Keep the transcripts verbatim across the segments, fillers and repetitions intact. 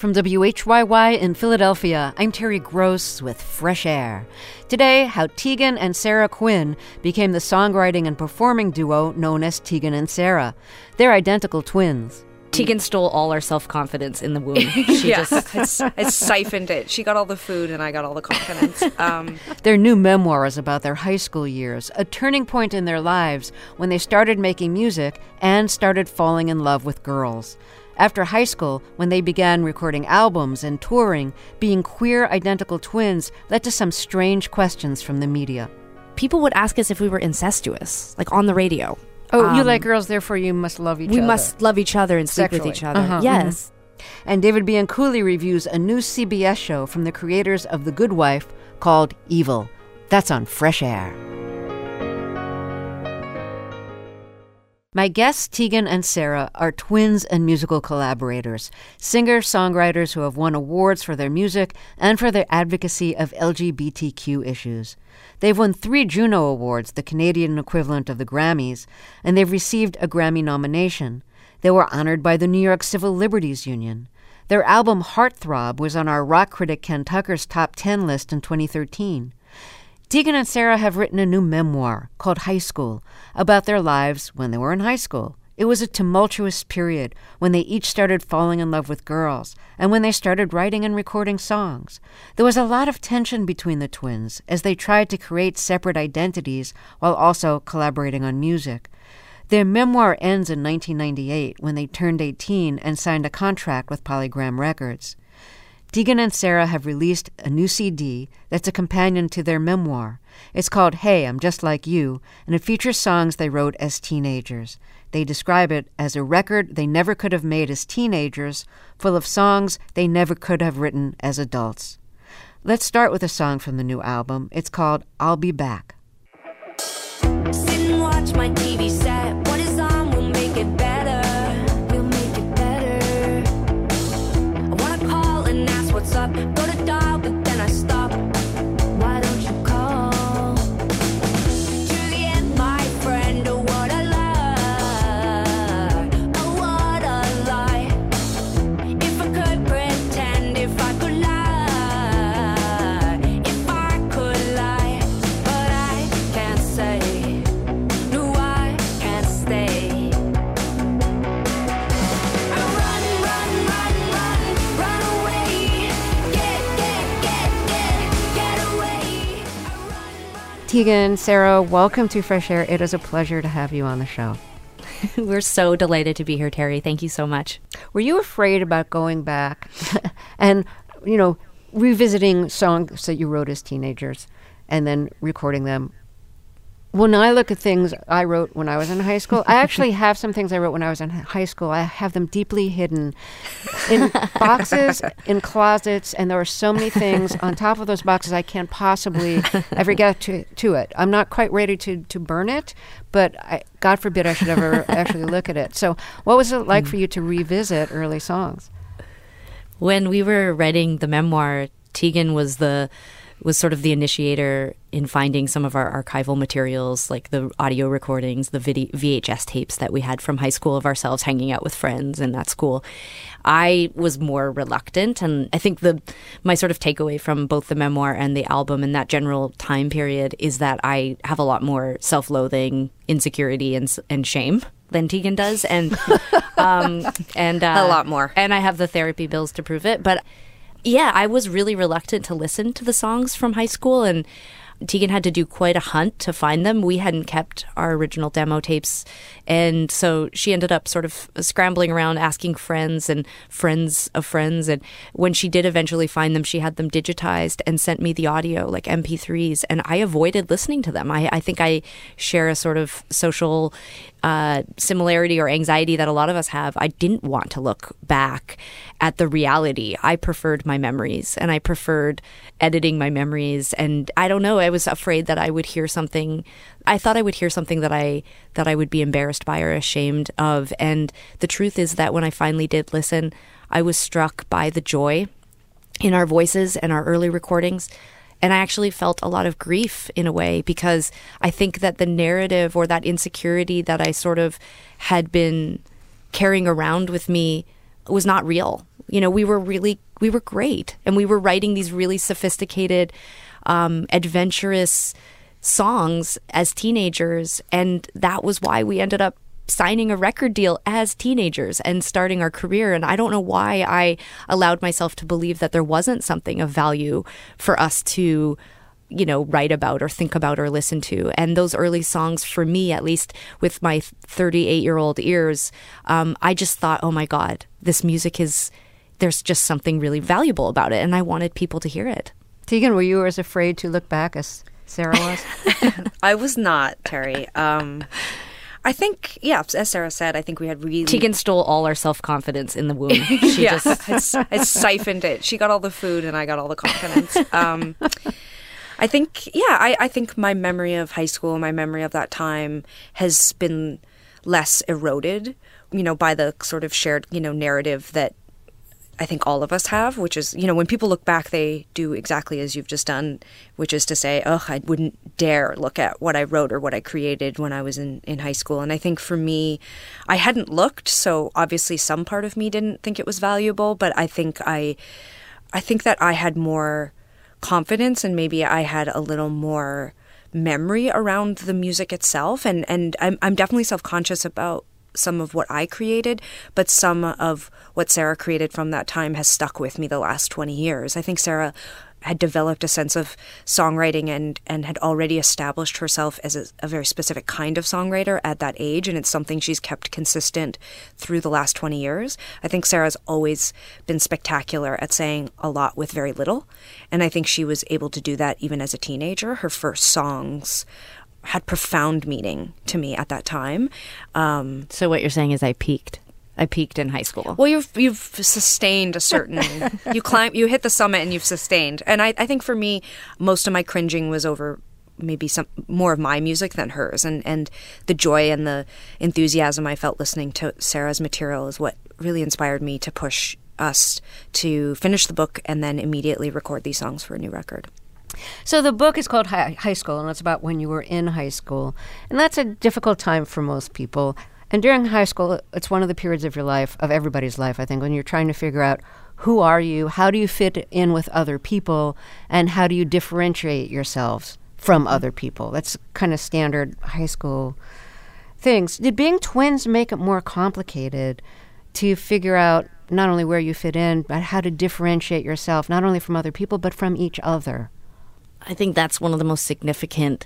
From W H Y Y in Philadelphia, I'm Terry Gross with Fresh Air. Today, how Tegan and Sarah Quinn became the songwriting and performing duo known as Tegan and Sara. They're identical twins. Tegan stole all our self-confidence in the womb. She yeah, just I, I siphoned it. She got all the food and I got all the confidence. Um, Their new memoir is about their high school years, a turning point in their lives when they started making music and started falling in love with girls. After high school, when they began recording albums and touring, being queer identical twins led to some strange questions from the media. People would ask us if we were incestuous, like on the radio. Oh, um, you like girls, therefore you must love each we other. We must love each other and sleep Sexually. with each other. Uh-huh, yes. Mm-hmm. And David Bianculli reviews a new C B S show from the creators of The Good Wife called Evil. That's on Fresh Air. My guests, Tegan and Sara, are twins and musical collaborators, singer-songwriters who have won awards for their music and for their advocacy of L G B T Q issues. They've won three Juno Awards, the Canadian equivalent of the Grammys, and they've received a Grammy nomination. They were honored by the New York Civil Liberties Union. Their album Heartthrob was on our rock critic Ken Tucker's top ten list in twenty thirteen. Tegan and Sara have written a new memoir called High School about their lives when they were in high school. It was a tumultuous period when they each started falling in love with girls and when they started writing and recording songs. There was a lot of tension between the twins as they tried to create separate identities while also collaborating on music. Their memoir ends in nineteen ninety-eight when they turned eighteen and signed a contract with Polygram Records. Tegan and Sara have released a new C D that's a companion to their memoir. It's called Hey, I'm Just Like You, and it features songs they wrote as teenagers. They describe it as a record they never could have made as teenagers, full of songs they never could have written as adults. Let's start with a song from the new album. It's called I'll Be Back. Sit and watch my T V set. What is on will make it better. We'll make it better. I wanna call and ask what's up. Go to dial, but then I stop. Why don't you call? Juliet, my friend, oh what a lie. Oh what a lie. If I could pretend, if I could lie, if I could lie, but I can't say. No, I can't stay. I run, run, run, run, run away. Get, get, get, get, get away. I run, run. Tegan, Sara, welcome to Fresh Air. It is a pleasure to have you on the show. We're so delighted to be here, Terry. Thank you so much. Were you afraid about going back and, you know, revisiting songs that you wrote as teenagers and then recording them? When I look at things I wrote when I was in high school, I actually have some things I wrote when I was in high school. I have them deeply hidden in boxes, in closets, and there are so many things on top of those boxes I can't possibly ever get to, to it. I'm not quite ready to, to burn it, but I, God forbid I should ever actually look at it. So what was it like for you to revisit early songs? When we were writing the memoir, Tegan was the was sort of the initiator in finding some of our archival materials, like the audio recordings, the vid- V H S tapes that we had from high school of ourselves hanging out with friends in that school. I was more reluctant, and I think the my sort of takeaway from both the memoir and the album in that general time period is that I have a lot more self-loathing, insecurity, and and shame than Tegan does, and um, and uh, A lot more. And I have the therapy bills to prove it, but. Yeah, I was really reluctant to listen to the songs from high school, and Tegan had to do quite a hunt to find them. We hadn't kept our original demo tapes, and so she ended up sort of scrambling around asking friends and friends of friends, and when she did eventually find them, she had them digitized and sent me the audio, like M P threes, and I avoided listening to them. I, I think I share a sort of social uh, similarity or anxiety that a lot of us have. I didn't want to look back at the reality. I preferred my memories, and I preferred editing my memories, and I don't know, I was afraid that I would hear something. I thought I would hear something that I that I would be embarrassed by or ashamed of. And the truth is that when I finally did listen, I was struck by the joy in our voices and our early recordings. And I actually felt a lot of grief in a way, because I think that the narrative or that insecurity that I sort of had been carrying around with me was not real. You know, we were really, we were great. And we were writing these really sophisticated, um, adventurous songs as teenagers. And that was why we ended up signing a record deal as teenagers and starting our career. And I don't know why I allowed myself to believe that there wasn't something of value for us to, you know, write about or think about or listen to. And those early songs, for me, at least with my thirty-eight-year-old ears, um, I just thought, oh my God, this music is, there's just something really valuable about it. And I wanted people to hear it. Tegan, were you as afraid to look back as Sarah was? I was not, Terry. Um, I think, yeah, as Sarah said, I think we had really... Tegan stole all our self-confidence in the womb. She yeah, just... I, I siphoned it. She got all the food and I got all the confidence. Um, I think, yeah, I, I think my memory of high school, my memory of that time has been less eroded, you know, by the sort of shared, you know, narrative that I think all of us have, which is, you know, when people look back, they do exactly as you've just done, which is to say, oh, I wouldn't dare look at what I wrote or what I created when I was in, in high school. And I think for me, I hadn't looked, so obviously some part of me didn't think it was valuable, but I think I, I think that I had more confidence and maybe I had a little more memory around the music itself. And, and I'm, I'm definitely self-conscious about some of what I created, but some of what Sarah created from that time has stuck with me the last twenty years. I think Sarah had developed a sense of songwriting and, and had already established herself as a, a very specific kind of songwriter at that age, and it's something she's kept consistent through the last twenty years. I think Sarah's always been spectacular at saying a lot with very little, and I think she was able to do that even as a teenager. Her first songs had profound meaning to me at that time. Um, so what you're saying is I peaked. I peaked in high school. Well, you've you've sustained a certain you climb you hit the summit and you've sustained. And I, I think for me, most of my cringing was over maybe some more of my music than hers, and and the joy and the enthusiasm I felt listening to Sarah's material is what really inspired me to push us to finish the book and then immediately record these songs for a new record. So the book is called High, High School, and it's about when you were in high school. And that's a difficult time for most people. And during high school, it's one of the periods of your life, of everybody's life, I think, when you're trying to figure out who are you, how do you fit in with other people, and how do you differentiate yourselves from other people. That's kind of standard high school things. Did being twins make it more complicated to figure out not only where you fit in, but how to differentiate yourself, not only from other people, but from each other? I think that's one of the most significant,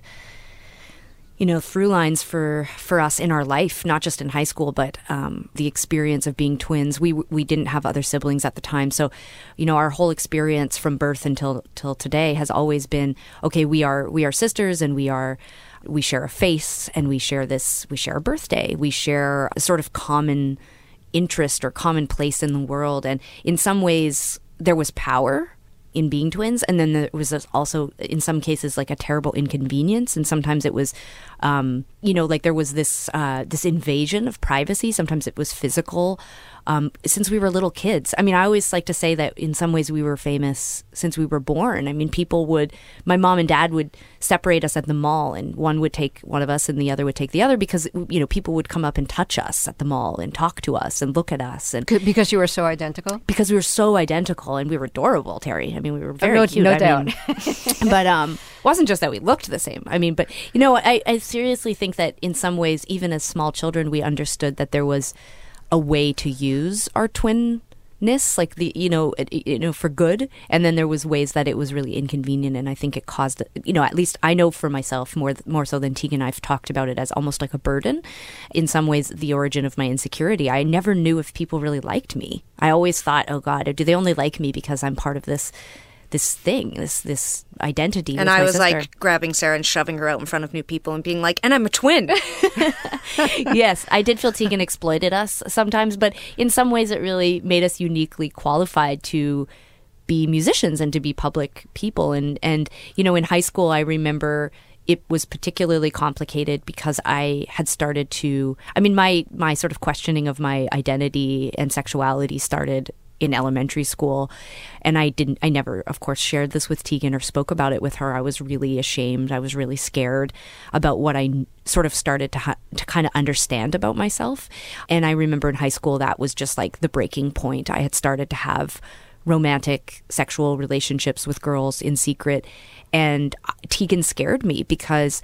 you know, through lines for, for us in our life, not just in high school, but um, the experience of being twins. We we didn't have other siblings at the time. So, you know, our whole experience from birth until till today has always been, okay, we are we are sisters and we are we share a face and we share this, we share a birthday. We share a sort of common interest or common place in the world. And in some ways, there was power in being twins, and then there was also in some cases like a terrible inconvenience, and sometimes it was um you know like there was this uh this invasion of privacy. Sometimes it was physical. Um since we were little kids, I mean, I always like to say that in some ways we were famous since we were born. I mean, people would, my mom and dad would separate us at the mall, and one would take one of us and the other would take the other, because, you know, people would come up and touch us at the mall and talk to us and look at us, and because you were so identical. Because we were so identical, and we were adorable, Terry. I mean, we were very no, cute. No I doubt. Mean, but um, it wasn't just that we looked the same. I mean, but you know, I, I seriously think that in some ways, even as small children, we understood that there was a way to use our twinness, like the you know it, you know for good, and then there was ways that it was really inconvenient, and I think it caused, you know, at least I know for myself more more so than Tegan, I've talked about it as almost like a burden. In some ways, the origin of my insecurity. I never knew if people really liked me. I always thought, oh God, do they only like me because I'm part of this this thing, this this identity. And I was sister. like grabbing Sarah and shoving her out in front of new people and being like, and I'm a twin. Yes, I did feel Tegan exploited us sometimes, but in some ways it really made us uniquely qualified to be musicians and to be public people. And, and you know, in high school, I remember it was particularly complicated because I had started to, I mean, my, my sort of questioning of my identity and sexuality started in elementary school. And I didn't, I never, of course, shared this with Tegan or spoke about it with her. I was really ashamed. I was really scared about what I sort of started to, ha- to kind of understand about myself. And I remember in high school, that was just like the breaking point. I had started to have romantic sexual relationships with girls in secret. And Tegan scared me because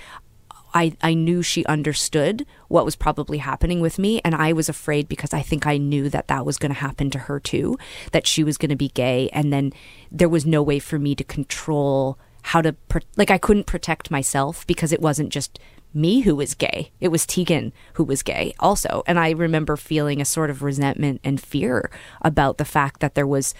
I, I knew she understood what was probably happening with me. And I was afraid because I think I knew that that was going to happen to her too, that she was going to be gay. And then there was no way for me to control how to, pro- like I couldn't protect myself because it wasn't just me who was gay. It was Tegan who was gay also. And I remember feeling a sort of resentment and fear about the fact that there was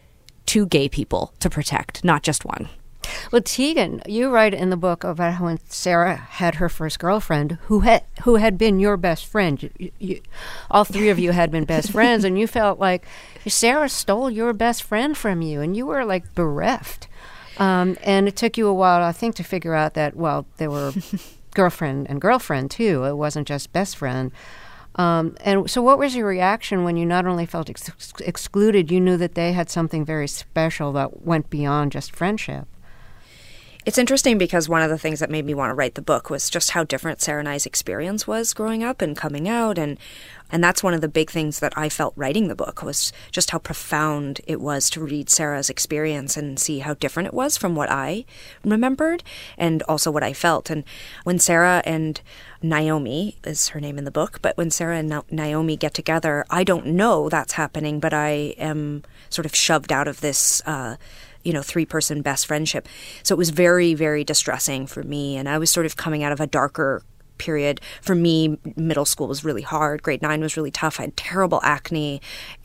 two gay people to protect, not just one. Well, Tegan, you write in the book about how when Sarah had her first girlfriend, who had who had been your best friend. You, you, all three of you had been best friends, and you felt like Sarah stole your best friend from you, and you were like bereft. Um, and it took you a while, I think, to figure out that, well, they were girlfriend and girlfriend too. It wasn't just best friend. Um, and so what was your reaction when you not only felt ex- excluded, you knew that they had something very special that went beyond just friendship? It's interesting because one of the things that made me want to write the book was just how different Sarah and I's experience was growing up and coming out. And and that's one of the big things that I felt writing the book was just how profound it was to read Sarah's experience and see how different it was from what I remembered and also what I felt. And when Sarah and Naomi is her name in the book, but when Sarah and Naomi get together, I don't know that's happening, but I am sort of shoved out of this uh you know, three-person best friendship. So it was very, very distressing for me. And I was sort of coming out of a darker period. For me, middle school was really hard. Grade nine was really tough. I had terrible acne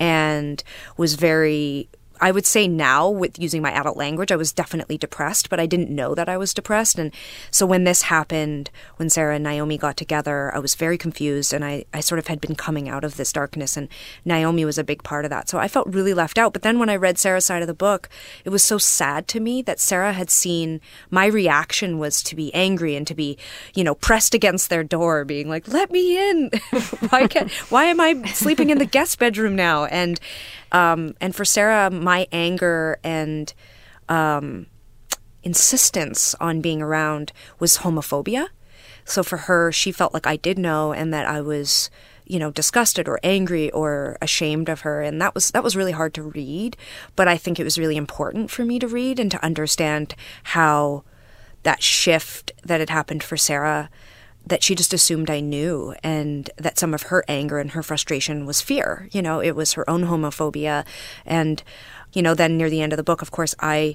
and was very... I would say now, with using my adult language, I was definitely depressed, but I didn't know that I was depressed. And so when this happened, when Sarah and Naomi got together, I was very confused, and I, I sort of had been coming out of this darkness, and Naomi was a big part of that. So I felt really left out. But then when I read Sarah's side of the book, it was so sad to me that Sarah had seen my reaction was to be angry and to be, you know, pressed against their door, being like, let me in. why can't, why am I sleeping in the guest bedroom now? And Um, and for Sarah, my anger and um, insistence on being around was homophobia. So for her, she felt like I did know and that I was, you know, disgusted or angry or ashamed of her. And that was that was really hard to read. But I think it was really important for me to read and to understand how that shift that had happened for Sarah, that she just assumed I knew, and that some of her anger and her frustration was fear. You know, it was her own homophobia. And, you know, then near the end of the book, of course, I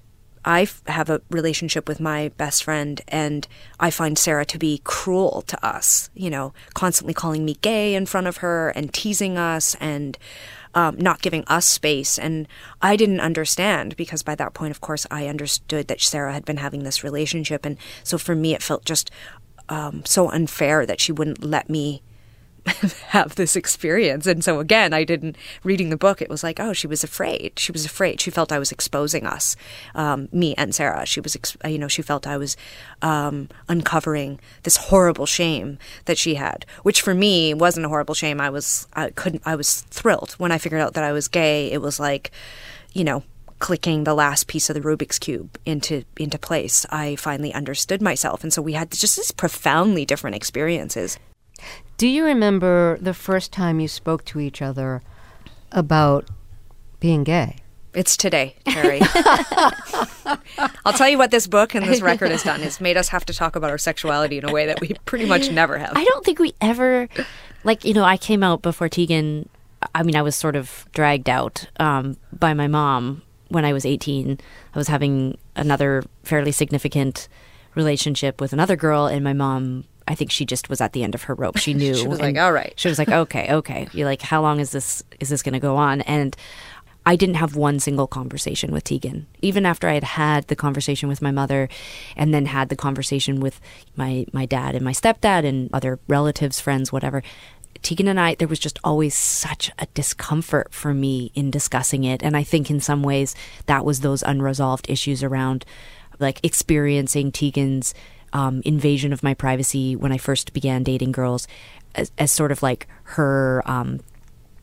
I have a relationship with my best friend, and I find Sarah to be cruel to us, you know, constantly calling me gay in front of her and teasing us and um, not giving us space. And I didn't understand because by that point, of course, I understood that Sarah had been having this relationship. And so for me, it felt just Um, so unfair that she wouldn't let me have this experience. And so again, I didn't, reading the book, it was like, oh, she was afraid. She was afraid. She felt I was exposing us, um, me and Sarah. She was, ex- you know, she felt I was um, uncovering this horrible shame that she had, which for me wasn't a horrible shame. I was, I couldn't, I was thrilled when I figured out that I was gay. It was like, you know, clicking the last piece of the Rubik's Cube into into place. I finally understood myself. And so we had just these profoundly different experiences. Do you remember the first time you spoke to each other about being gay? It's today, Terry. I'll tell you what this book and this record has done. It's made us have to talk about our sexuality in a way that we pretty much never have. I don't think we ever, like, you know, I came out before Tegan. I mean, I was sort of dragged out um, by my mom when I was eighteen. I was having another fairly significant relationship with another girl, and my mom, I think she just was at the end of her rope. She knew. She was like, all right. She was like, okay, okay. You're like, how long is this, is this going to go on? And I didn't have one single conversation with Tegan. Even after I had had the conversation with my mother and then had the conversation with my, my dad and my stepdad and other relatives, friends, whatever, Tegan and I, there was just always such a discomfort for me in discussing it. And I think in some ways that was those unresolved issues around like experiencing Tegan's um, invasion of my privacy when I first began dating girls as, as sort of like her um,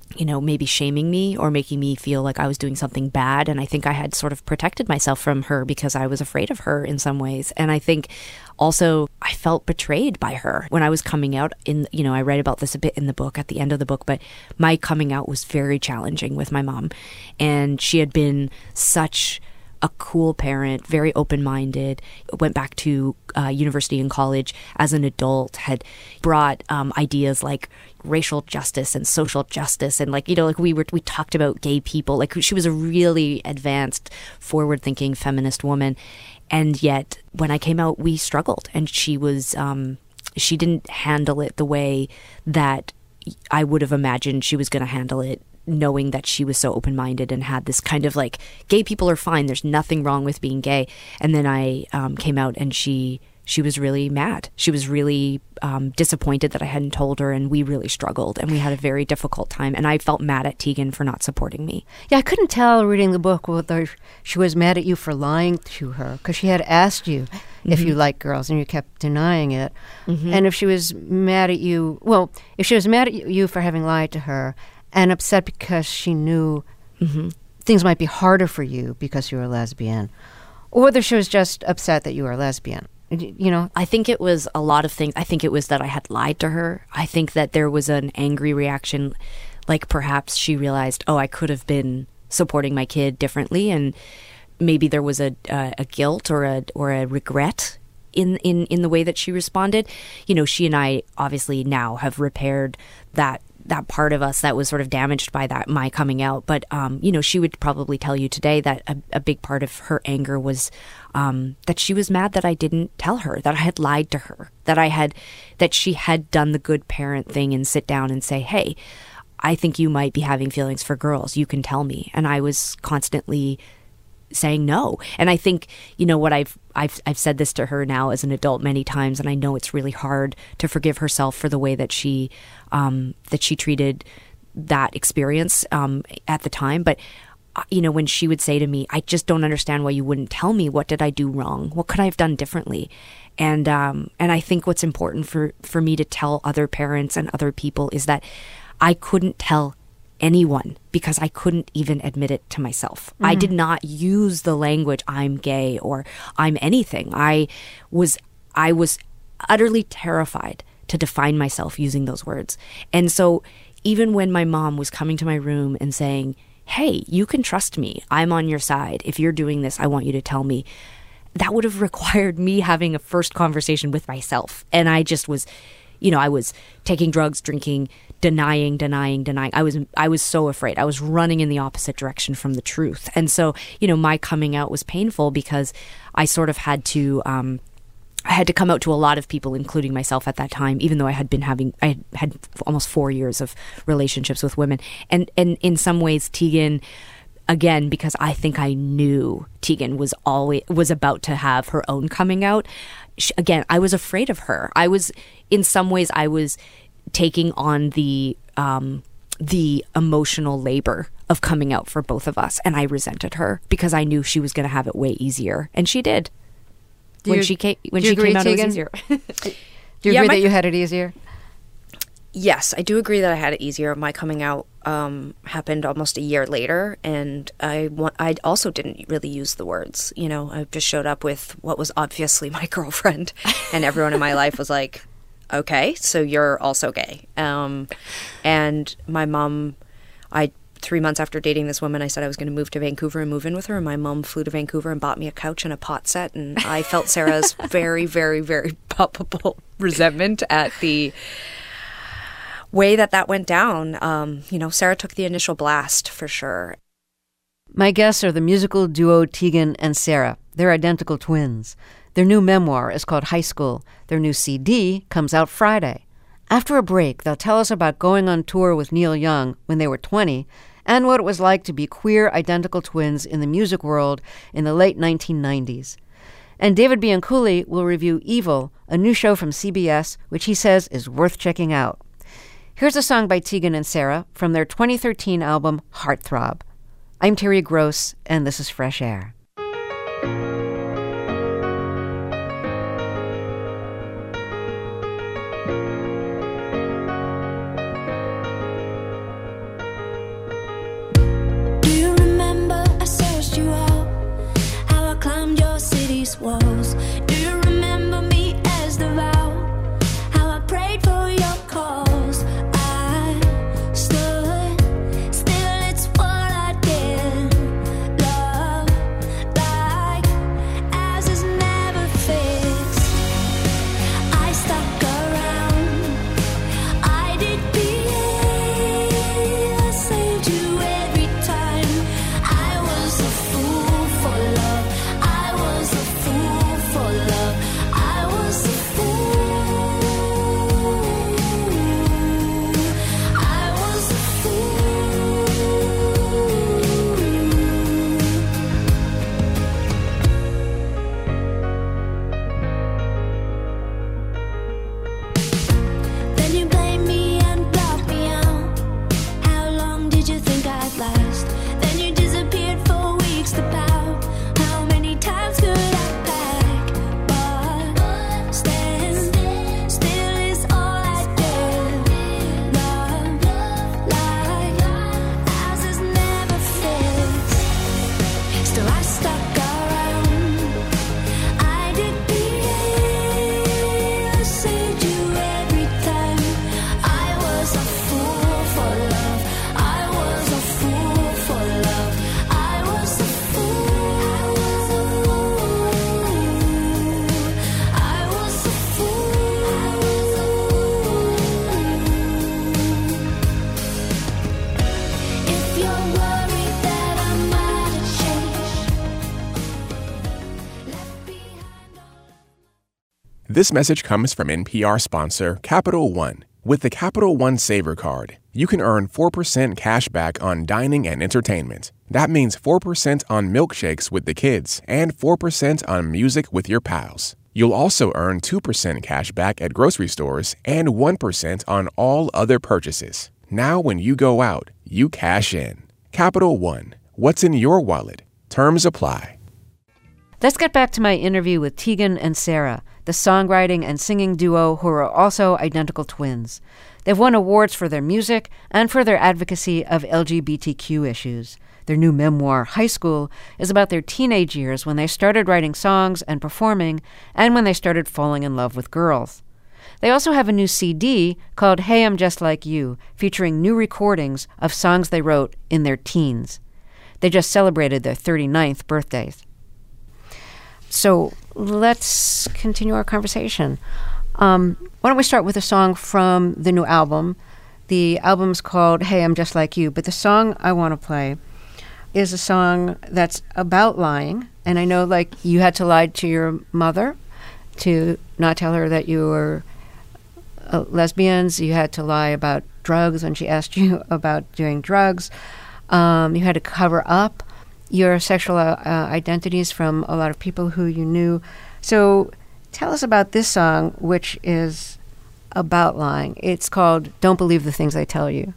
you know, maybe shaming me or making me feel like I was doing something bad. And I think I had sort of protected myself from her because I was afraid of her in some ways. And I think also I felt betrayed by her when I was coming out. In, you know, I write about this a bit in the book, at the end of the book, but my coming out was very challenging with my mom. And she had been such a cool parent, very open-minded, went back to uh, university and college as an adult, had brought um, ideas like racial justice and social justice. And like, you know, like we were, we talked about gay people. Like she was a really advanced, forward-thinking feminist woman. And yet when I came out, we struggled. And she was, um, she didn't handle it the way that I would have imagined she was going to handle it, knowing that she was so open-minded and had this kind of like, gay people are fine, there's nothing wrong with being gay. And then I um, came out and she she was really mad. She was really um, disappointed that I hadn't told her, and we really struggled and we had a very difficult time. And I felt mad at Tegan for not supporting me. Yeah, I couldn't tell reading the book whether she was mad at you for lying to her, because she had asked you mm-hmm. if you like girls and you kept denying it. Mm-hmm. And if she was mad at you, well, if she was mad at you for having lied to her and upset because she knew mm-hmm. things might be harder for you because you were a lesbian, or whether she was just upset that you were a lesbian. You know, I think it was a lot of things. I think it was that I had lied to her. I think that there was an angry reaction, like perhaps she realized, oh, I could have been supporting my kid differently, and maybe there was a a, a guilt or a or a regret in, in, in the way that she responded. You know, she and I obviously now have repaired that that part of us that was sort of damaged by that, my coming out. But, um, you know, she would probably tell you today that a, a big part of her anger was um, that she was mad that I didn't tell her, that I had lied to her, that I had, that she had done the good parent thing and sit down and say, hey, I think you might be having feelings for girls. You can tell me. And I was constantly saying no. And I think, you know, what I've I've I've said this to her now as an adult many times, and I know it's really hard to forgive herself for the way that she um, that she treated that experience um, at the time. But you know, when she would say to me, "I just don't understand why you wouldn't tell me. What did I do wrong? What could I have done differently?" And um, and I think what's important for for me to tell other parents and other people is that I couldn't tell anyone because I couldn't even admit it to myself. Mm-hmm. I did not use the language I'm gay or I'm anything. I was I was utterly terrified to define myself using those words. And so even when my mom was coming to my room and saying, "Hey, you can trust me. I'm on your side. If you're doing this, I want you to tell me," that would have required me having a first conversation with myself. And I just was, you know, I was taking drugs, drinking, denying, denying, denying. I was I was so afraid. I was running in the opposite direction from the truth. And so, you know, my coming out was painful because I sort of had to, um, I had to come out to a lot of people, including myself at that time, even though I had been having, I had, had almost four years of relationships with women. And, and in some ways, Tegan, again, because I think I knew Tegan was always, was about to have her own coming out. She, again, I was afraid of her. I was, in some ways, I was taking on the um, the emotional labor of coming out for both of us, and I resented her because I knew she was going to have it way easier, and she did. Do when you, she came, when do you she agree, came out, Tegan? it was easier. Do you Yeah, agree my- that you had it easier? Yes, I do agree that I had it easier. My coming out um, happened almost a year later, and I wa- I also didn't really use the words. You know, I just showed up with what was obviously my girlfriend, and everyone in my life was like, "Okay, so you're also gay." Um, and my mom, I three months after dating this woman, I said I was going to move to Vancouver and move in with her, and my mom flew to Vancouver and bought me a couch and a pot set, and I felt Sarah's very, very, very palpable resentment at the way that that went down. Um, you know, Sarah took the initial blast for sure. My guests are the musical duo Tegan and Sarah. They're identical twins. Their new memoir is called High School. Their new C D comes out Friday. After a break, they'll tell us about going on tour with Neil Young when they were twenty and what it was like to be queer identical twins in the music world in the late nineteen nineties. And David Bianculli will review Evil, a new show from C B S, which he says is worth checking out. Here's a song by Tegan and Sarah from their twenty thirteen album Heartthrob. I'm Terry Gross, and this is Fresh Air. This message comes from N P R sponsor Capital One. With the Capital One Saver Card, you can earn four percent cash back on dining and entertainment. That means four percent on milkshakes with the kids and four percent on music with your pals. You'll also earn two percent cash back at grocery stores and one percent on all other purchases. Now when you go out, you cash in. Capital One. What's in your wallet? Terms apply. Let's get back to my interview with Tegan and Sara, the songwriting and singing duo who are also identical twins. They've won awards for their music and for their advocacy of L G B T Q issues. Their new memoir, High School, is about their teenage years when they started writing songs and performing, and when they started falling in love with girls. They also have a new C D called Hey, I'm Just Like You, featuring new recordings of songs they wrote in their teens. They just celebrated their thirty-ninth birthdays. So let's continue our conversation. Um, why don't we start with a song from the new album? The album's called Hey, I'm Just Like You, but the song I want to play is a song that's about lying. And I know, like, you had to lie to your mother to not tell her that you were uh, lesbians. You had to lie about drugs when she asked you about doing drugs. Um, you had to cover up your sexual uh, identities from a lot of people who you knew. So tell us about this song, which is about lying. It's called Don't Believe the Things They Tell You.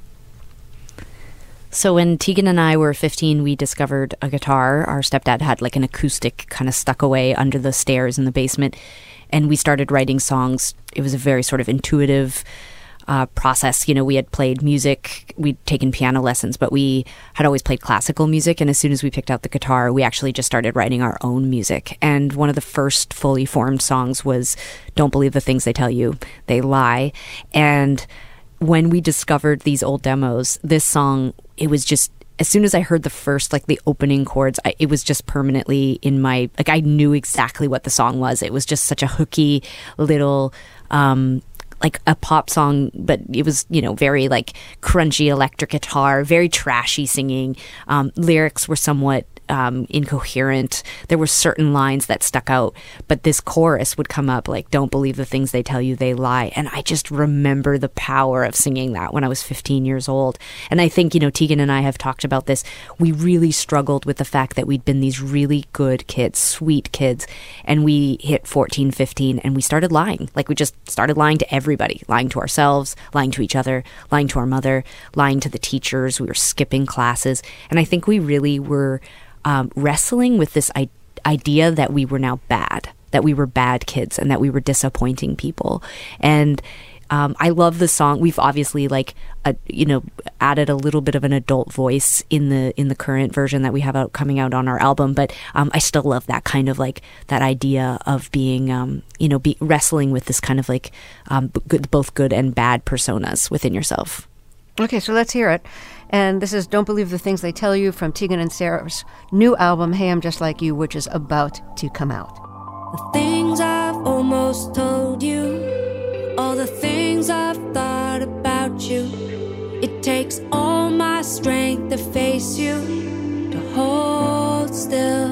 So when Tegan and I were fifteen, we discovered a guitar. Our stepdad had like an acoustic kind of stuck away under the stairs in the basement. And we started writing songs. It was a very sort of intuitive Uh, process. You know, we had played music, we'd taken piano lessons, but we had always played classical music. And as soon as we picked out the guitar, we actually just started writing our own music. And one of the first fully formed songs was Don't Believe the Things They Tell You, They Lie. And when we discovered these old demos, this song, it was just, as soon as I heard the first, like the opening chords, I, it was just permanently in my, like I knew exactly what the song was. It was just such a hooky little, um, like a pop song, but it was, you know, very like crunchy electric guitar, very trashy singing. Um, lyrics were somewhat um, incoherent. There were certain lines that stuck out, but this chorus would come up like, don't believe the things they tell you, they lie. And I just remember the power of singing that when I was fifteen years old. And I think, you know, Tegan and I have talked about this. We really struggled with the fact that we'd been these really good kids, sweet kids, and we hit fourteen, fifteen, and we started lying. Like we just started lying to everybody, lying to ourselves, lying to each other, lying to our mother, lying to the teachers. We were skipping classes. And I think we really were um, wrestling with this I- idea that we were now bad, that we were bad kids and that we were disappointing people. And um, I love the song. We've obviously like, uh, you know, added a little bit of an adult voice in the in the current version that we have out coming out on our album. But um, I still love that kind of like that idea of being, um, you know, be wrestling with this kind of like um, b- good, both good and bad personas within yourself. Okay, so let's hear it. And this is Don't Believe the Things They Tell You from Tegan and Sara's new album, Hey, I'm Just Like You, which is about to come out. The things I've almost told you, all the things I've thought about you. It takes all my strength to face you, to hold still.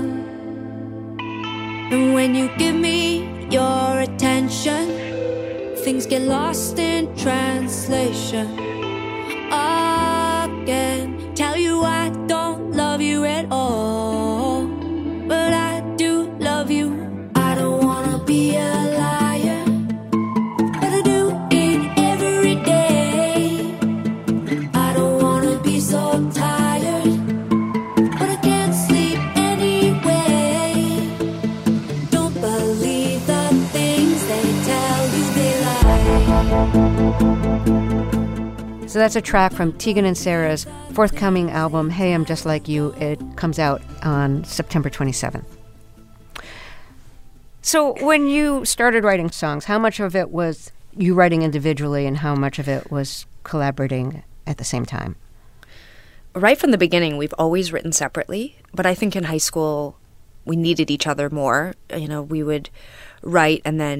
And when you give me your attention, things get lost in translation. Again, tell you I don't love you at all, but I do love you. I don't wanna be a liar, but I do it every day. I don't wanna be so tired, but I can't sleep anyway. Don't believe the things they tell you, they lie. So that's a track from Tegan and Sara's forthcoming album, Hey, I'm Just Like You. It comes out on September twenty-seventh. So when you started writing songs, how much of it was you writing individually and how much of it was collaborating at the same time? Right from the beginning, we've always written separately, but I think in high school we needed each other more. You know, we would write and then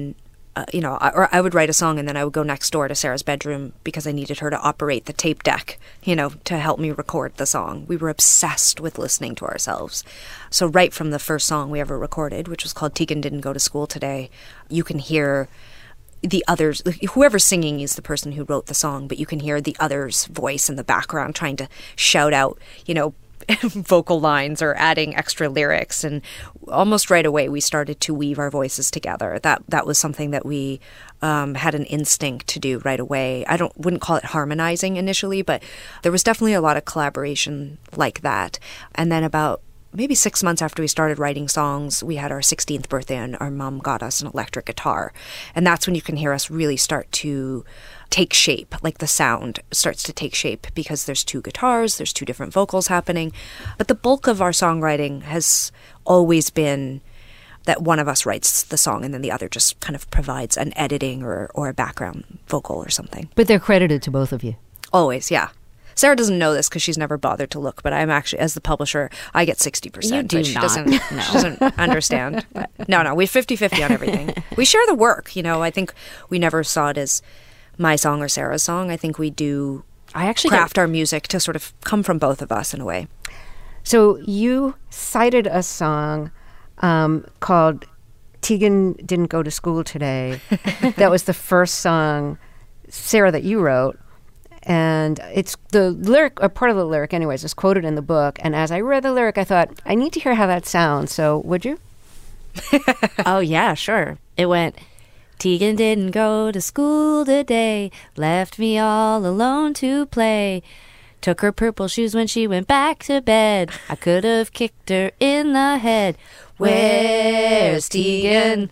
uh, you know, I, or I would write a song and then I would go next door to Sarah's bedroom because I needed her to operate the tape deck, you know, to help me record the song. We were obsessed with listening to ourselves. So right from the first song we ever recorded, which was called Tegan Didn't Go to School Today, you can hear the others, whoever's singing is the person who wrote the song, but you can hear the other's voice in the background trying to shout out, you know, vocal lines or adding extra lyrics. And almost right away we started to weave our voices together. That that was something that we um, had an instinct to do right away. I don't wouldn't call it harmonizing initially, but there was definitely a lot of collaboration like that. And then about maybe six months after we started writing songs, we had our sixteenth birthday and our mom got us an electric guitar. And that's when you can hear us really start to take shape, like the sound starts to take shape because there's two guitars, there's two different vocals happening. But the bulk of our songwriting has always been that one of us writes the song and then the other just kind of provides an editing or, or a background vocal or something. But they're credited to both of you. Always, yeah. Sarah doesn't know this because she's never bothered to look, but I'm actually, as the publisher, I get sixty percent. You do but she not. Doesn't, no. She doesn't understand. But no, no, we're fifty-fifty on everything. We share the work, you know. I think we never saw it as my song or Sarah's song. I think we do I actually craft get- our music to sort of come from both of us in a way. So you cited a song um, called Tegan Didn't Go to School Today. That was the first song, Sarah, that you wrote. And it's the lyric, or part of the lyric anyways, is quoted in the book. And as I read the lyric, I thought, I need to hear how that sounds. So would you? Oh, yeah, sure. It went, Tegan didn't go to school today, left me all alone to play. Took her purple shoes when she went back to bed. I could have kicked her in the head. Where's Tegan?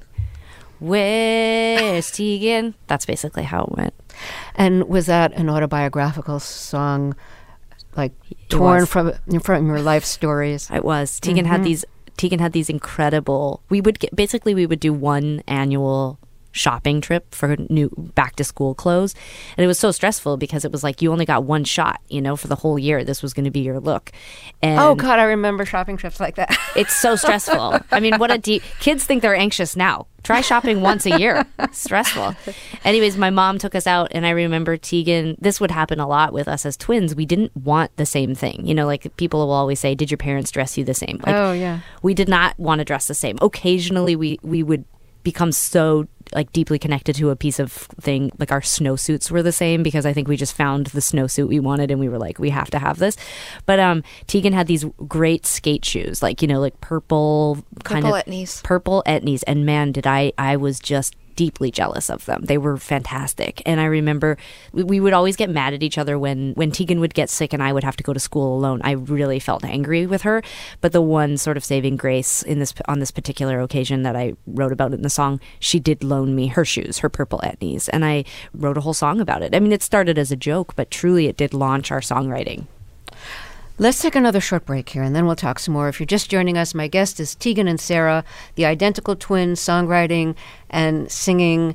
Where's Tegan? That's basically how it went. And was that an autobiographical song, like torn was. from from your life stories? It was. Tegan had these. Tegan had these incredible. We would get basically we would do one annual shopping trip for new back to school clothes, and it was so stressful because it was like you only got one shot, you know, for the whole year. This was going to be your look. And Oh God, I remember shopping trips like that. it's so stressful. I mean, what a deep kids think they're anxious now. Try shopping once a year. Stressful. Anyways, my mom took us out, and I remember Tegan, this would happen a lot with us as twins. We didn't want the same thing. You know, like people will always say, did your parents dress you the same? Like, Oh, yeah. We did not want to dress the same. Occasionally, we, we would become so like deeply connected to a piece of thing, like our snowsuits were the same because I think we just found the snowsuit we wanted and we were like, we have to have this. But um Tegan had these great skate shoes, like, you know, like purple kind Purple of Etnies. purple Etnies, and man, did I I was just deeply jealous of them. They were fantastic. And I remember we, we would always get mad at each other when when Tegan would get sick and I would have to go to school alone. I really felt angry with her. But the one sort of saving grace in this on this particular occasion that I wrote about in the song, she did loan me her shoes, her purple Etnies, and I wrote a whole song about it. I mean, it started as a joke, but truly it did launch our songwriting. Let's take another short break here, and then we'll talk some more. If you're just joining us, my guest is Tegan and Sarah, the identical twin songwriting and singing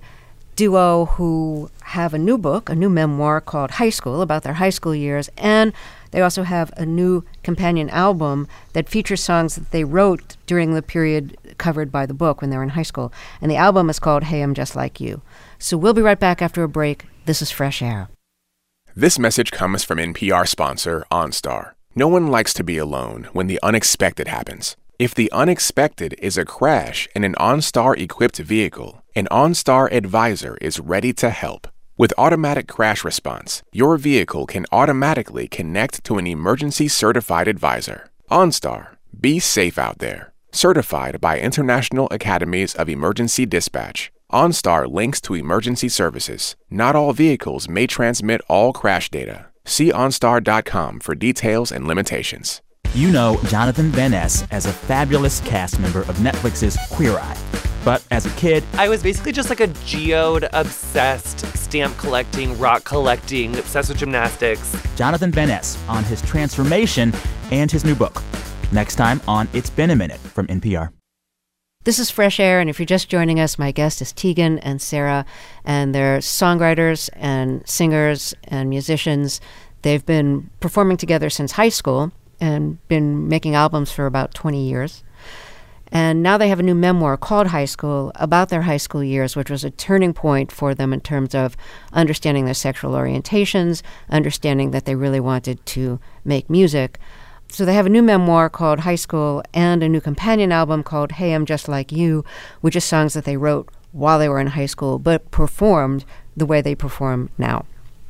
duo who have a new book, a new memoir called High School, about their high school years, and they also have a new companion album that features songs that they wrote during the period covered by the book when they were in high school. And the album is called Hey, I'm Just Like You. So we'll be right back after a break. This is Fresh Air. This message comes from N P R sponsor OnStar. No one likes to be alone when the unexpected happens. If the unexpected is a crash in an OnStar-equipped vehicle, an OnStar advisor is ready to help. With automatic crash response, your vehicle can automatically connect to an emergency certified advisor. OnStar, be safe out there. Certified by International Academies of Emergency Dispatch. OnStar links to emergency services. Not all vehicles may transmit all crash data. See OnStar dot com for details and limitations. You know Jonathan Van Ness as a fabulous cast member of Netflix's Queer Eye. But as a kid, I was basically just like a geode-obsessed, stamp collecting, rock collecting, obsessed with gymnastics. Jonathan Van Ness on his transformation and his new book. Next time on It's Been a Minute from N P R. This is Fresh Air, and if you're just joining us, my guest is Tegan and Sarah, and they're songwriters and singers and musicians. They've been performing together since high school and been making albums for about twenty years. And now they have a new memoir called High School about their high school years, which was a turning point for them in terms of understanding their sexual orientations, understanding that they really wanted to make music. So they have a new memoir called High School and a new companion album called Hey, I'm Just Like You, which is songs that they wrote while they were in high school, but performed the way they perform now.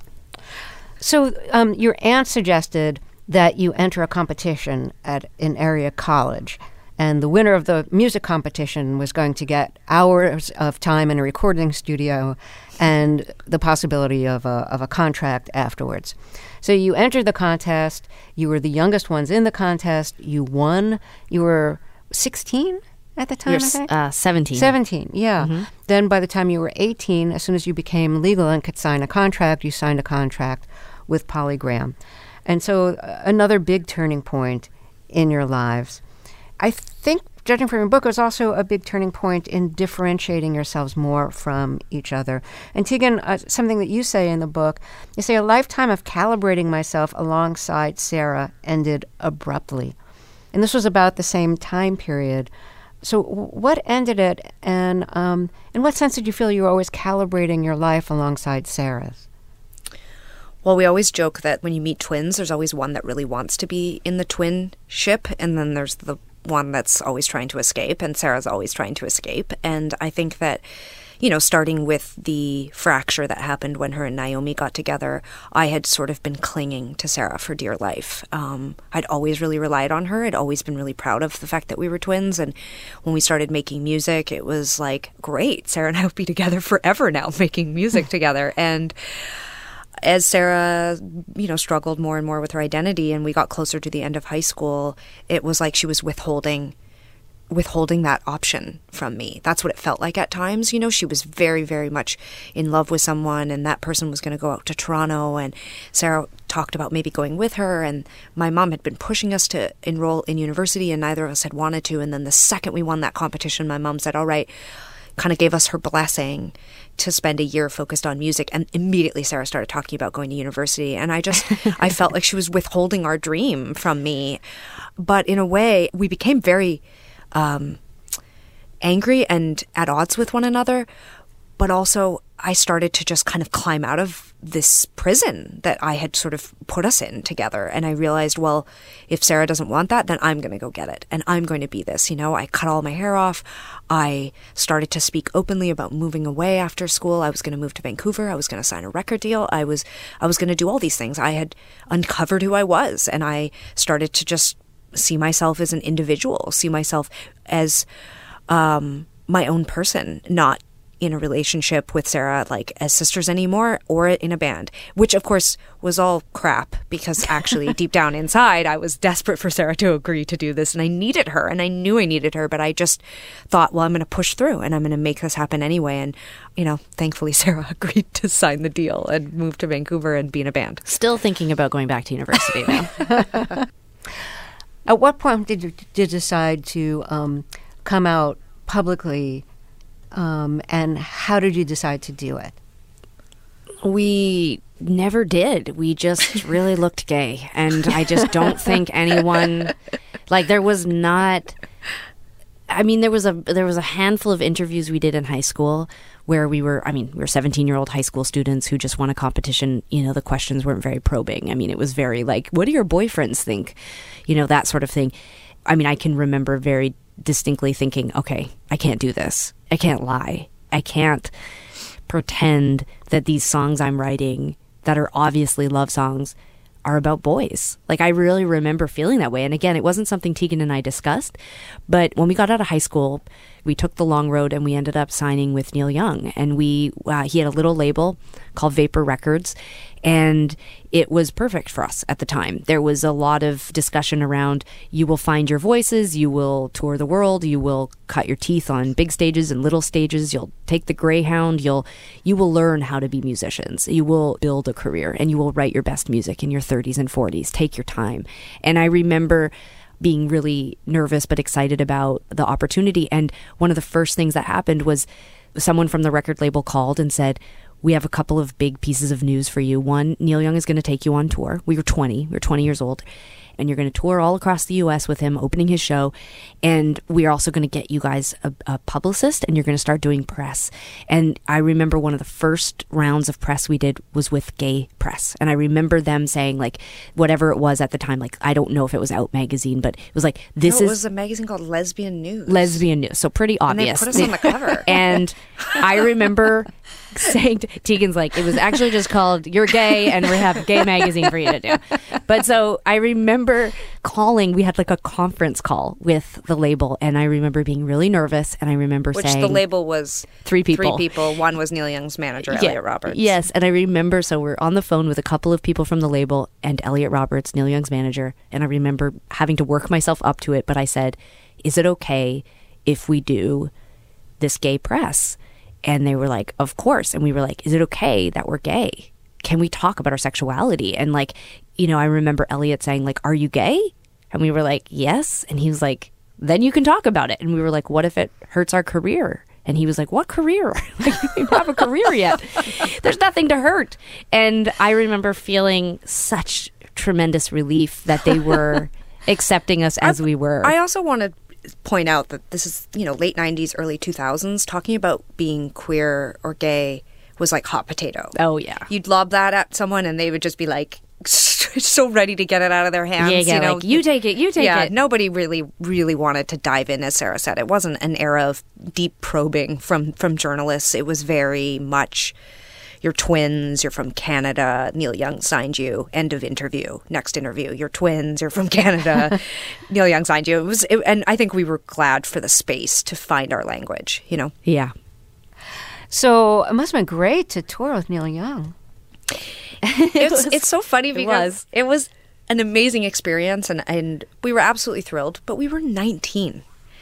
So um, your aunt suggested that you enter a competition at an area college, and the winner of the music competition was going to get hours of time in a recording studio and the possibility of a, of a contract afterwards. So you entered the contest. You were the youngest ones in the contest. You won. You were sixteen at the time, You're I s- think? uh, seventeen. seventeen, yeah. Mm-hmm. Then by the time you were eighteen, as soon as you became legal and could sign a contract, you signed a contract with Polygram. And so uh, another big turning point in your lives. I think, judging from your book, it was also a big turning point in differentiating yourselves more from each other. And Tegan, uh, something that you say in the book, you say, a lifetime of calibrating myself alongside Sarah ended abruptly. And this was about the same time period. So w- what ended it, and um, in what sense did you feel you were always calibrating your life alongside Sarah's? Well, we always joke that when you meet twins, there's always one that really wants to be in the twin ship, and then there's the one that's always trying to escape, and Sarah's always trying to escape. And I think that, you know, starting with the fracture that happened when her and Naomi got together, I had sort of been clinging to Sarah for dear life. Um, I'd always really relied on her. I'd always been really proud of the fact that we were twins. And when we started making music, it was like, great, Sarah and I will be together forever now, making music together. And as Sarah, you know, struggled more and more with her identity and we got closer to the end of high school, it was like she was withholding withholding that option from me. That's what it felt like at times. You know, she was very, very much in love with someone, and that person was going to go out to Toronto, and Sarah talked about maybe going with her, and my mom had been pushing us to enroll in university, and neither of us had wanted to. And then the second we won that competition, my mom said, all right, kind of gave us her blessing to spend a year focused on music. And immediately Sarah started talking about going to university. And I just, I felt like she was withholding our dream from me. But in a way, we became very um, angry and at odds with one another. But also, I started to just kind of climb out of this prison that I had sort of put us in together. And I realized, well, if Sarah doesn't want that, then I'm going to go get it. And I'm going to be this. You know, I cut all my hair off. I started to speak openly about moving away after school. I was going to move to Vancouver. I was going to sign a record deal. I was, I was going to do all these things. I had uncovered who I was. And I started to just see myself as an individual, see myself as um, my own person, not in a relationship with Sarah, like as sisters anymore, or in a band, which of course was all crap, because actually deep down inside, I was desperate for Sarah to agree to do this, and I needed her, and I knew I needed her, but I just thought, well, I'm going to push through, and I'm going to make this happen anyway. And, you know, thankfully Sarah agreed to sign the deal and move to Vancouver and be in a band. Still thinking about going back to university now. At what point did you, did you decide to um, come out publicly? Um, and how did you decide to do it? We never did. We just really looked gay. And I just don't think anyone, like there was not, I mean, there was a there was a handful of interviews we did in high school where we were, I mean, we were seventeen-year-old high school students who just won a competition. You know, the questions weren't very probing. I mean, it was very like, what do your boyfriends think? You know, that sort of thing. I mean, I can remember very distinctly thinking, okay, I can't do this. I can't lie. I can't pretend that these songs I'm writing that are obviously love songs are about boys. Like, I really remember feeling that way. And again, it wasn't something Tegan and I discussed. But when we got out of high school, we took the long road and we ended up signing with Neil Young. And we uh, he had a little label called Vapor Records. And it was perfect for us at the time. There was a lot of discussion around, you will find your voices, you will tour the world, you will cut your teeth on big stages and little stages, you'll take the Greyhound, you'll you will learn how to be musicians, you will build a career, and you will write your best music in your thirties and forties. Take your time. And I remember being really nervous but excited about the opportunity. And one of the first things that happened was someone from the record label called and said, we have a couple of big pieces of news for you. One, Neil Young is going to take you on tour. We were twenty. We were twenty years old. and you're going to tour all across the U S with him, opening his show. And we are also going to get you guys a, a publicist, and you're going to start doing press. And I remember one of the first rounds of press we did was with Gay Press. And I remember them saying, like, whatever it was at the time, like, I don't know if it was Out Magazine, but it was like, this no, is... it was a magazine called Lesbian News. Lesbian News. So pretty obvious. And they put us on the cover. And I remember saying to Tegan's like, it was actually just called You're Gay and we have a gay magazine for you to do. But so I remember calling, we had like a conference call with the label, and I remember being really nervous, and I remember Which saying... the label was three people. Three people. One was Neil Young's manager, Yeah. Elliot Roberts. Yes, and I remember, so we're on the phone with a couple of people from the label and Elliot Roberts, Neil Young's manager, and I remember having to work myself up to it, but I said, is it okay if we do this gay press? And they were like, of course. And we were like, is it okay that we're gay? Can we talk about our sexuality? And like, you know, I remember Elliot saying like, are you gay? And we were like, yes. And he was like, then you can talk about it. And we were like, what if it hurts our career? And he was like, what career? Like, you don't have a career yet. There's nothing to hurt. And I remember feeling such tremendous relief that they were accepting us as I, we were. I also want to point out that this is, you know, late nineties, early two thousands. Talking about being queer or gay was like hot potato. Oh, yeah. You'd lob that at someone and they would just be like so ready to get it out of their hands. Yeah, yeah, you know, like, you take it, you take yeah, it. Nobody really, really wanted to dive in, as Sarah said. It wasn't an era of deep probing from, from journalists. It was very much... You're twins, you're from Canada, Neil Young signed you, end of interview, next interview. You're twins, you're from Canada, Neil Young signed you. It was, it, and I think we were glad for the space to find our language, you know? Yeah. So it must have been great to tour with Neil Young. It's, was- it's so funny it because was. it was an amazing experience, and, and we were absolutely thrilled, but we were nineteen.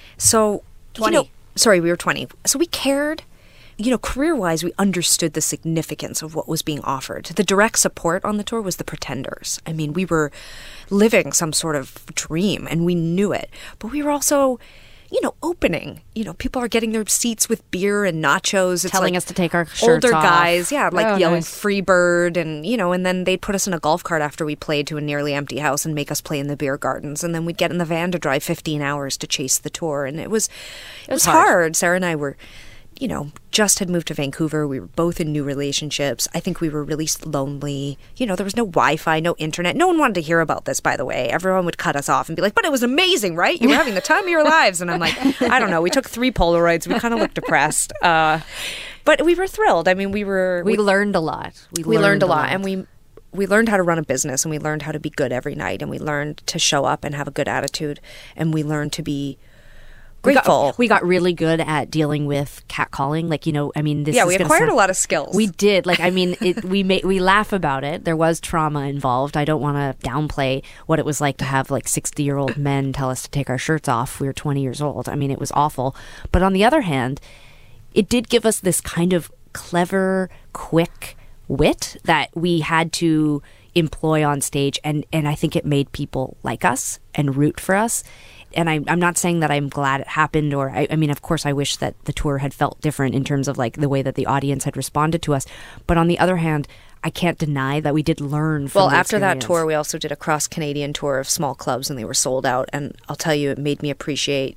So, twenty. You know, sorry, we were twenty. So we cared. You know, career-wise, we understood the significance of what was being offered. The direct support on the tour was the Pretenders. I mean, we were living some sort of dream, and we knew it. But we were also, you know, opening. You know, people are getting their seats with beer and nachos. It's Telling like us to take our shirts older off. guys, yeah, like Oh, yelling nice. "Free Bird," and you know, and then they'd put us in a golf cart after we played to a nearly empty house and make us play in the beer gardens, and then we'd get in the van to drive fifteen hours to chase the tour, and it was it was hard. hard. Sarah and I were, you know, just had moved to Vancouver. We were both in new relationships. I think we were really lonely. You know, there was no Wi-Fi, no internet. No one wanted to hear about this, by the way. Everyone would cut us off and be like, but it was amazing, right? You were having the time of your lives. And I'm like, I don't know. We took three Polaroids. We kind of looked depressed. Uh, but we were thrilled. I mean, we were... We, learned a lot. We learned a lot. And we we learned how to run a business, and we learned how to be good every night, and we learned to show up and have a good attitude, and we learned to be grateful. We got, we got really good at dealing with catcalling. Like, you know, I mean, this yeah, is we gonna acquired sound- a lot of skills. We did. Like, I mean, it, we made, we laugh about it. There was trauma involved. I don't want to downplay what it was like to have like sixty-year-old men tell us to take our shirts off. We were twenty years old. I mean, it was awful. But on the other hand, it did give us this kind of clever, quick wit that we had to employ on stage. And, and I think it made people like us and root for us. And I, I'm not saying that I'm glad it happened, or I, I mean, of course, I wish that the tour had felt different in terms of like the way that the audience had responded to us. But on the other hand, I can't deny that we did learn from Well, the after that experience. tour, we also did a cross-Canadian tour of small clubs, and they were sold out. And I'll tell you, it made me appreciate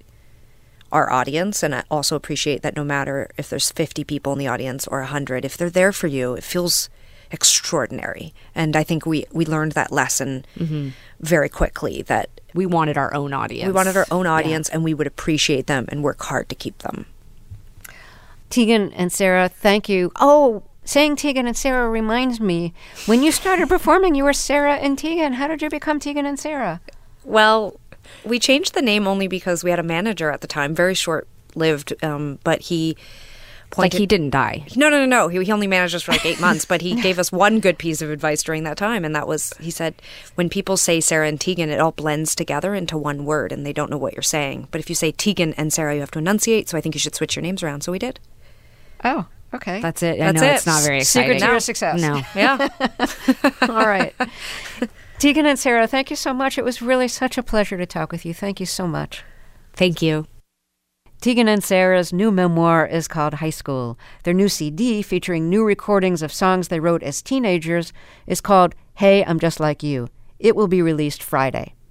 our audience, and I also appreciate that no matter if there's fifty people in the audience or one hundred, if they're there for you, it feels extraordinary. And I think we, we learned that lesson Mm-hmm. very quickly, that we wanted our own audience. we wanted our own audience, and we would appreciate them and work hard to keep them. Tegan and Sarah, thank you. Oh, saying Tegan and Sarah reminds me, when you started performing, you were Sarah and Tegan. How did you become Tegan and Sarah? Well, we changed the name only because we had a manager at the time, very short-lived, um, but he Like, pointed... he didn't die. No, no, no, no. He, he only managed us for like eight months, but he gave us one good piece of advice during that time, and that was, he said, when people say Sarah and Tegan, it all blends together into one word, and they don't know what you're saying. But if you say Tegan and Sarah, you have to enunciate, so I think you should switch your names around. So we did. Oh, okay. That's it. I That's know it. it's not very exciting. Secret to your success. No. Yeah. All right. Tegan and Sarah, thank you so much. It was really such a pleasure to talk with you. Thank you so much. Thank you. Tegan and Sarah's new memoir is called High School. Their new C D, featuring new recordings of songs they wrote as teenagers, is called Hey, I'm Just Like You. It will be released Friday.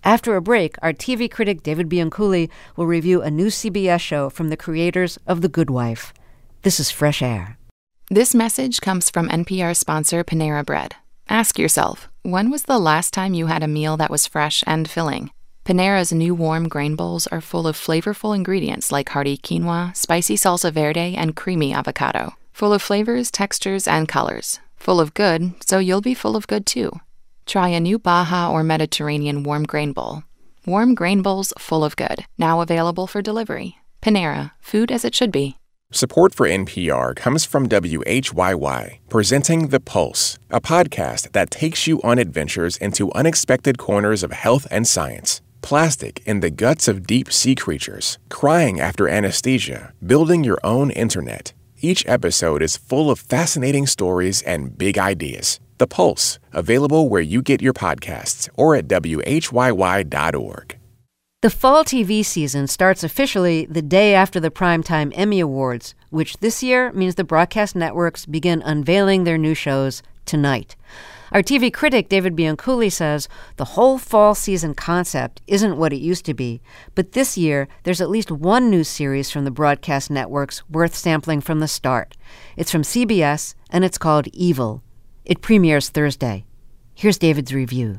After a break, our T V critic David Bianculli will review a new C B S show from the creators of The Good Wife. This is Fresh Air. This message comes from N P R sponsor Panera Bread. Ask yourself, when was the last time you had a meal that was fresh and filling? Panera's new warm grain bowls are full of flavorful ingredients like hearty quinoa, spicy salsa verde, and creamy avocado. Full of flavors, textures, and colors. Full of good, so you'll be full of good too. Try a new Baja or Mediterranean warm grain bowl. Warm grain bowls full of good. Now available for delivery. Panera, food as it should be. Support for N P R comes from W H Y Y, presenting The Pulse, a podcast that takes you on adventures into unexpected corners of health and science. Plastic in the guts of deep-sea creatures, crying after anesthesia, building your own internet. Each episode is full of fascinating stories and big ideas. The Pulse, available where you get your podcasts or at W H Y Y dot org. The fall T V season starts officially the day after the Primetime Emmy Awards, which this year means the broadcast networks begin unveiling their new shows tonight. Our T V critic David Bianculli says the whole fall season concept isn't what it used to be, but this year there's at least one new series from the broadcast networks worth sampling from the start. It's from C B S, and it's called Evil. It premieres Thursday. Here's David's review.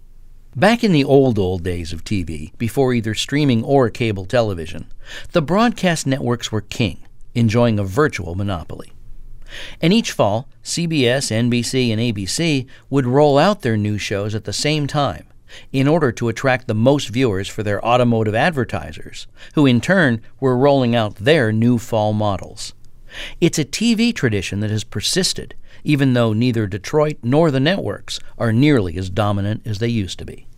Back in the old, old days of T V, before either streaming or cable television, the broadcast networks were king, enjoying a virtual monopoly. And each fall, C B S, N B C, and A B C would roll out their new shows at the same time in order to attract the most viewers for their automotive advertisers, who in turn were rolling out their new fall models. It's a T V tradition that has persisted, even though neither Detroit nor the networks are nearly as dominant as they used to be.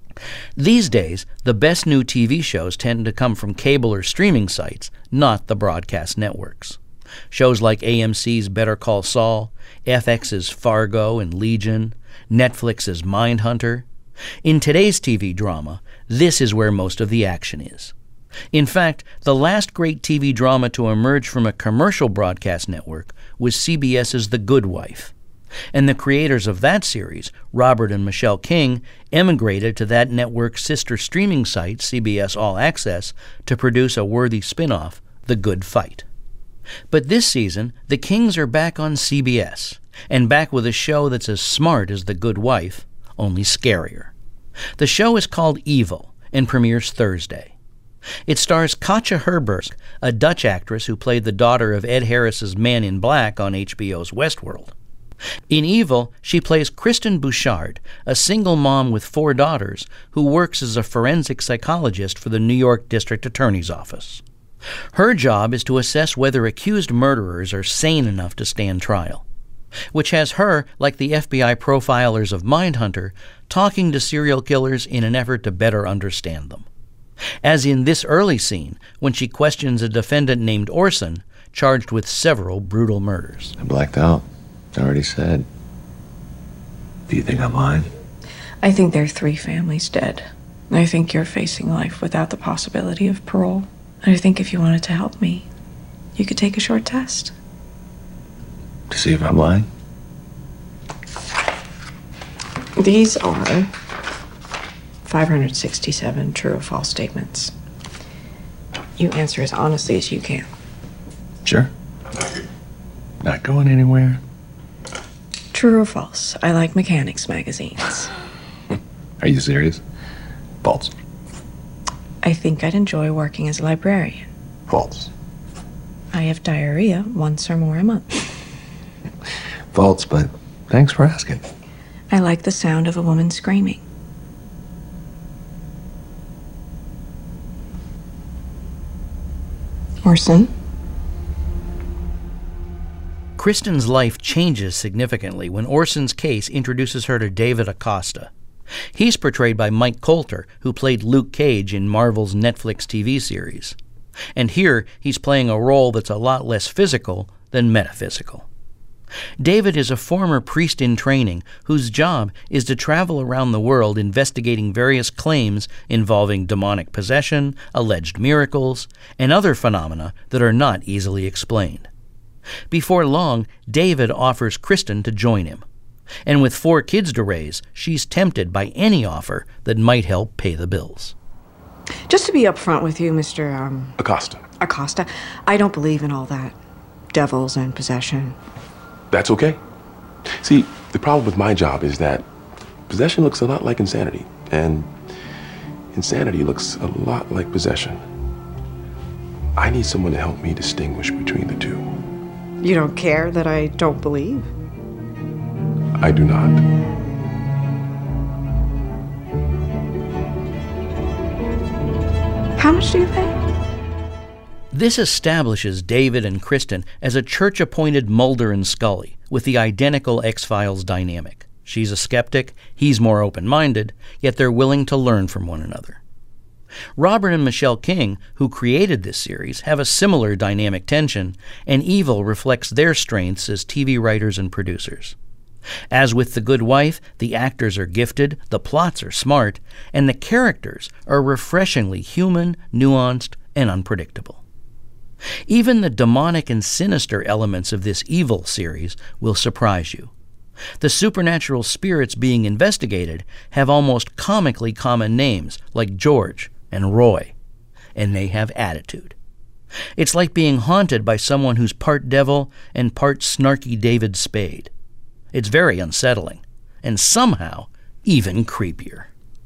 These days, the best new T V shows tend to come from cable or streaming sites, not the broadcast networks. Shows like A M C's Better Call Saul, F X's Fargo and Legion, Netflix's Mindhunter. In today's T V drama, this is where most of the action is. In fact, the last great T V drama to emerge from a commercial broadcast network was CBS's The Good Wife. And the creators of that series, Robert and Michelle King, emigrated to that network's sister streaming site, C B S All Access, to produce a worthy spin-off, The Good Fight. But this season, the Kings are back on C B S, and back with a show that's as smart as The Good Wife, only scarier. The show is called Evil and premieres Thursday. It stars Katja Herberg, a Dutch actress who played the daughter of Ed Harris's Man in Black on H B O's Westworld. In Evil, she plays Kristen Bouchard, a single mom with four daughters who works as a forensic psychologist for the New York District Attorney's Office. Her job is to assess whether accused murderers are sane enough to stand trial, which has her, like the F B I profilers of Mindhunter, talking to serial killers in an effort to better understand them. As in this early scene, when she questions a defendant named Orson, charged with several brutal murders. I blacked out. I already said. Do you think I'm lying? I think there are three families dead. I think you're facing life without the possibility of parole. And I think if you wanted to help me, you could take a short test. To see if I'm lying? These are five hundred sixty-seven true or false statements. You answer as honestly as you can. Sure. Not going anywhere. True or false? I like mechanics magazines. Are you serious? False. I think I'd enjoy working as a librarian. False. I have diarrhea once or more a month. False, but thanks for asking. I like the sound of a woman screaming. Orson? Kristen's life changes significantly when Orson's case introduces her to David Acosta. He's portrayed by Mike Colter, who played Luke Cage in Marvel's Netflix T V series. And here, he's playing a role that's a lot less physical than metaphysical. David is a former priest in training whose job is to travel around the world investigating various claims involving demonic possession, alleged miracles, and other phenomena that are not easily explained. Before long, David offers Kristen to join him. And with four kids to raise, she's tempted by any offer that might help pay the bills. Just to be upfront with you, Mister Um, Acosta. Acosta, I don't believe in all that. Devils and possession. That's okay. See, the problem with my job is that possession looks a lot like insanity, and insanity looks a lot like possession. I need someone to help me distinguish between the two. You don't care that I don't believe? I do not. How much do you pay? This establishes David and Kristen as a church-appointed Mulder and Scully with the identical X-Files dynamic. She's a skeptic, he's more open-minded, yet they're willing to learn from one another. Robert and Michelle King, who created this series, have a similar dynamic tension, and Evil reflects their strengths as T V writers and producers. As with The Good Wife, the actors are gifted, the plots are smart, and the characters are refreshingly human, nuanced, and unpredictable. Even the demonic and sinister elements of this Evil series will surprise you. The supernatural spirits being investigated have almost comically common names like George and Roy, and they have attitude. It's like being haunted by someone who's part devil and part snarky David Spade. It's very unsettling, and somehow even creepier.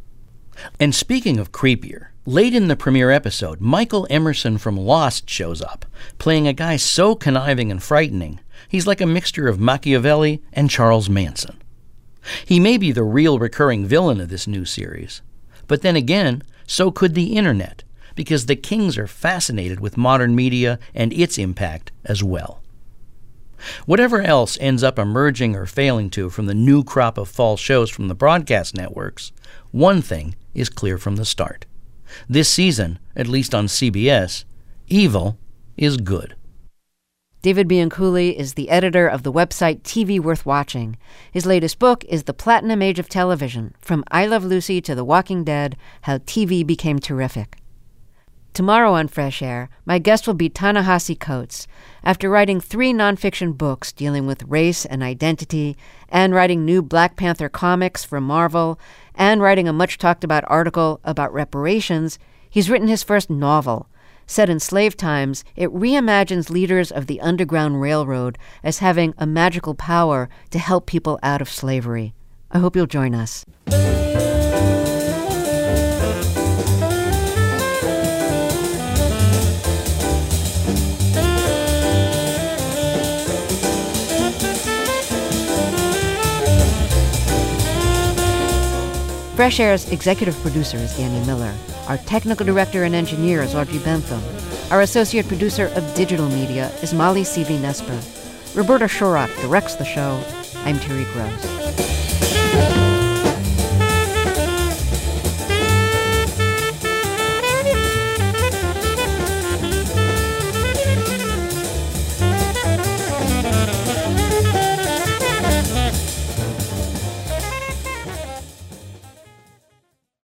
And speaking of creepier, late in the premiere episode, Michael Emerson from Lost shows up, playing a guy so conniving and frightening, he's like a mixture of Machiavelli and Charles Manson. He may be the real recurring villain of this new series, but then again, so could the internet, because the Kings are fascinated with modern media and its impact as well. Whatever else ends up emerging or failing to from the new crop of fall shows from the broadcast networks, one thing is clear from the start. This season, at least on C B S, Evil is good. David Bianculli is the editor of the website T V Worth Watching. His latest book is The Platinum Age of Television, From I Love Lucy to The Walking Dead, How T V Became Terrific. Tomorrow on Fresh Air, my guest will be Ta-Nehisi Coates. After writing three nonfiction books dealing with race and identity, and writing new Black Panther comics for Marvel, and writing a much-talked-about article about reparations, he's written his first novel. Set in slave times, it reimagines leaders of the Underground Railroad as having a magical power to help people out of slavery. I hope you'll join us. Fresh Air's executive producer is Danny Miller. Our technical director and engineer is Audrey Bentham. Our associate producer of digital media is Molly C V Nesper. Roberta Shorrock directs the show. I'm Terry Gross.